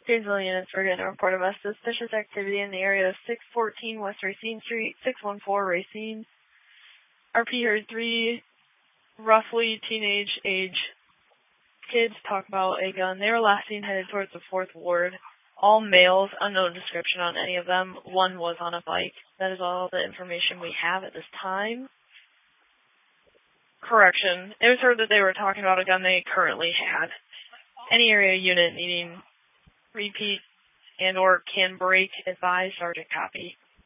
Painesville units were getting a report of a suspicious activity in the area of 614 West Racine Street, 614 Racine. RP heard 3 roughly teenage age kids talk about a gun. They were last seen headed towards the 4th Ward. All males, unknown description on any of them. One was on a bike. That is all the information we have at this time. Correction. It was heard that they were talking about a gun they currently had. Any area unit needing repeat and or can break, advise Sergeant copy.